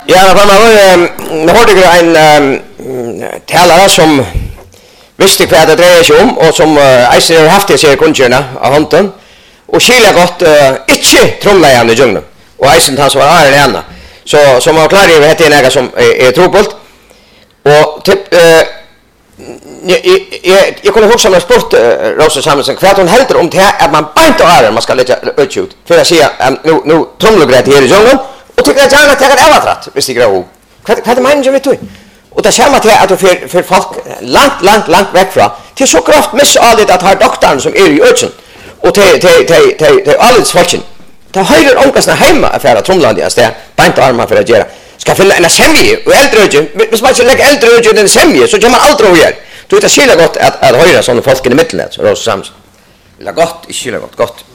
Ja, man hørte en talare som visste hva det dreier seg om, og som eisen har haft det seg kunnkjørende av hånden, og skilja godt ikke tromleierne i djunglen, og eisen han som var æren ena. Så man var klar i å hette en ega som trobult, og jeg kunne huske om jeg spurt Rosa Samuelsen, hva hun helder om det at man beint av æren man skal lette ut, for å si at nå tromlegreit her i djunglen, og tykker jeg gjerne at jeg er avatratt, hvis jeg greier ho. Hva det meningen vi tog? Og det kommer til at du får folk langt vekk fra, til så kraft misalit at har doktoren som i øtsen, og til allets folken. Det høyrer omkastene heima affæra tromlandet av sted, beint av armen for å gjøre. Skal finne en semje, og eldreøtje, hvis man ikke legger eldreøtje enn semje, så kommer man aldri å gjøre. Du vet det skilja godt at høyre sånne folk i middelnet, Rosa Samuelsen. Eller godt, ikke skilja godt.